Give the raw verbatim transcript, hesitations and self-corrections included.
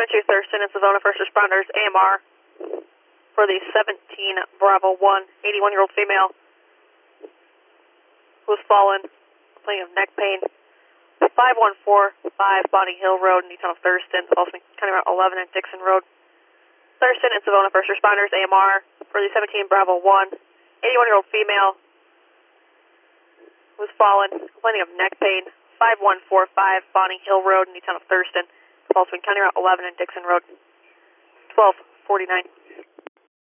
two Thurston and Savona First Responders, A M R, for the seventeen Bravo one, eighty-one-year-old female who has fallen, complaining of neck pain. five one four five Bonnie Hill Road in the town of Thurston, also County Route eleven and Dixon Road. Thurston and Savona First Responders, A M R, for the seventeen Bravo one, eighty-one-year-old female who has fallen, complaining of neck pain. five one four five Bonnie Hill Road in the town of Thurston, also County Route eleven and Dixon Road. twelve forty-nine.